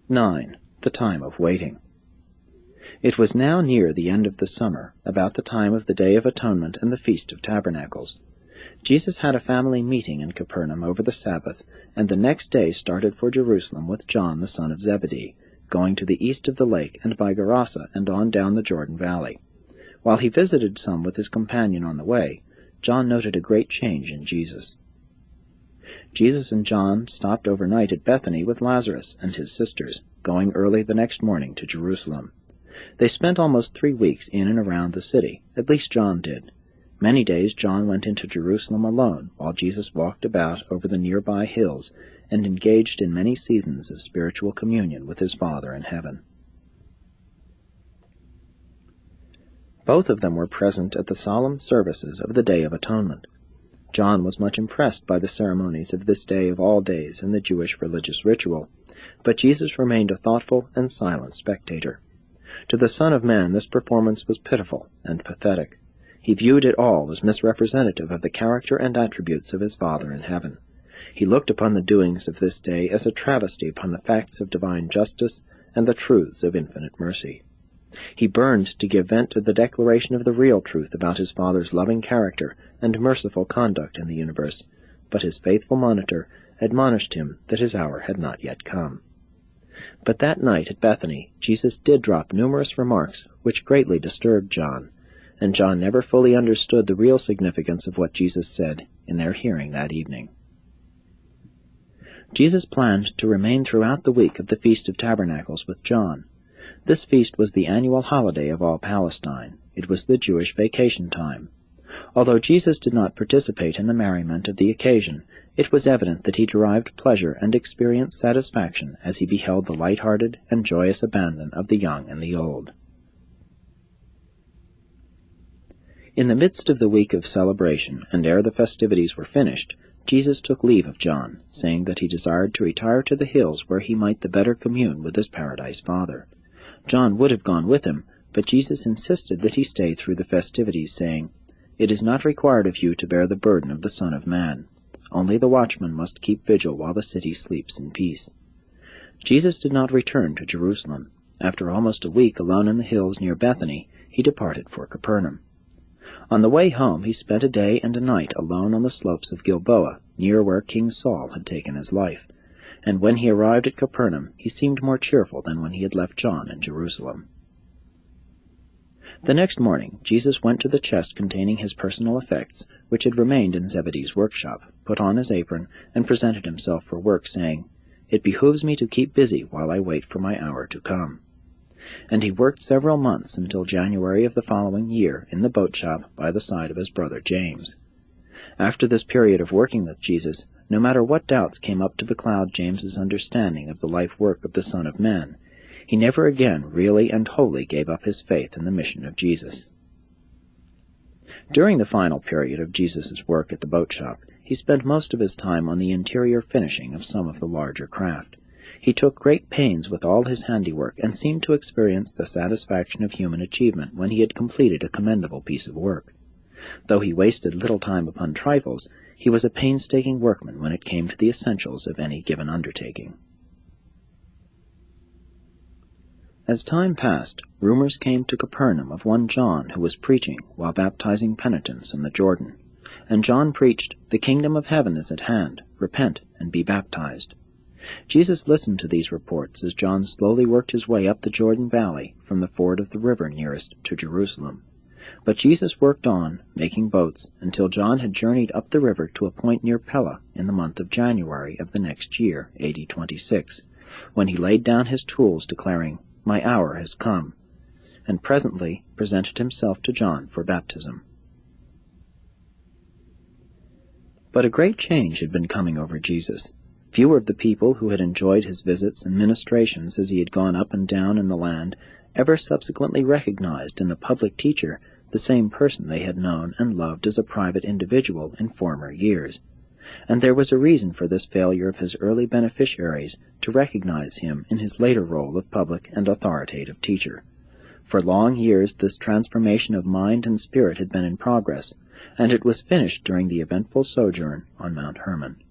9. The time of waiting. It was now near the end of the summer, about the time of the Day of Atonement and the Feast of Tabernacles. Jesus had a family meeting in Capernaum over the Sabbath, and the next day started for Jerusalem with John the son of Zebedee, going to the east of the lake and by Gerasa and on down the Jordan Valley. While he visited some with his companion on the way, John noted a great change in Jesus. Jesus and John stopped overnight at Bethany with Lazarus and his sisters, going early the next morning to Jerusalem. They spent almost 3 weeks in and around the city, at least John did. Many days John went into Jerusalem alone, while Jesus walked about over the nearby hills and engaged in many seasons of spiritual communion with his Father in heaven. Both of them were present at the solemn services of the Day of Atonement. John was much impressed by the ceremonies of this day of all days in the Jewish religious ritual, but Jesus remained a thoughtful and silent spectator. To the Son of Man this performance was pitiful and pathetic. He viewed it all as misrepresentative of the character and attributes of his Father in heaven. He looked upon the doings of this day as a travesty upon the facts of divine justice and the truths of infinite mercy. He burned to give vent to the declaration of the real truth about his Father's loving character and merciful conduct in the universe, but his faithful monitor admonished him that his hour had not yet come. But that night at Bethany, Jesus did drop numerous remarks which greatly disturbed John, and John never fully understood the real significance of what Jesus said in their hearing that evening. Jesus planned to remain throughout the week of the Feast of Tabernacles with John. This feast was the annual holiday of all Palestine. It was the Jewish vacation time. Although Jesus did not participate in the merriment of the occasion, it was evident that he derived pleasure and experienced satisfaction as he beheld the light-hearted and joyous abandon of the young and the old. In the midst of the week of celebration, and ere the festivities were finished, Jesus took leave of John, saying that he desired to retire to the hills where he might the better commune with his paradise Father. John would have gone with him, but Jesus insisted that he stay through the festivities, saying, "It is not required of you to bear the burden of the Son of Man. Only the watchman must keep vigil while the city sleeps in peace." Jesus did not return to Jerusalem. After almost a week alone in the hills near Bethany, he departed for Capernaum. On the way home he spent a day and a night alone on the slopes of Gilboa, near where King Saul had taken his life. And when he arrived at Capernaum, he seemed more cheerful than when he had left John in Jerusalem. The next morning, Jesus went to the chest containing his personal effects, which had remained in Zebedee's workshop, put on his apron, and presented himself for work, saying, "It behooves me to keep busy while I wait for my hour to come." And he worked several months until January of the following year in the boat shop by the side of his brother James. After this period of working with Jesus, no matter what doubts came up to becloud James's understanding of the life work of the Son of Man, he never again really and wholly gave up his faith in the mission of Jesus. During the final period of Jesus' work at the boat shop, he spent most of his time on the interior finishing of some of the larger craft. He took great pains with all his handiwork, and seemed to experience the satisfaction of human achievement when he had completed a commendable piece of work. Though he wasted little time upon trifles, he was a painstaking workman when it came to the essentials of any given undertaking. As time passed, rumors came to Capernaum of one John who was preaching while baptizing penitents in the Jordan. And John preached, "The kingdom of heaven is at hand. Repent and be baptized." Jesus listened to these reports as John slowly worked his way up the Jordan Valley from the ford of the river nearest to Jerusalem. But Jesus worked on, making boats, until John had journeyed up the river to a point near Pella in the month of January of the next year, AD 26, when he laid down his tools, declaring, "My hour has come," and presently presented himself to John for baptism. But a great change had been coming over Jesus. Fewer of the people who had enjoyed his visits and ministrations as he had gone up and down in the land ever subsequently recognized in the public teacher the same person they had known and loved as a private individual in former years. And there was a reason for this failure of his early beneficiaries to recognize him in his later role of public and authoritative teacher. For long years this transformation of mind and spirit had been in progress, and it was finished during the eventful sojourn on Mount Hermon.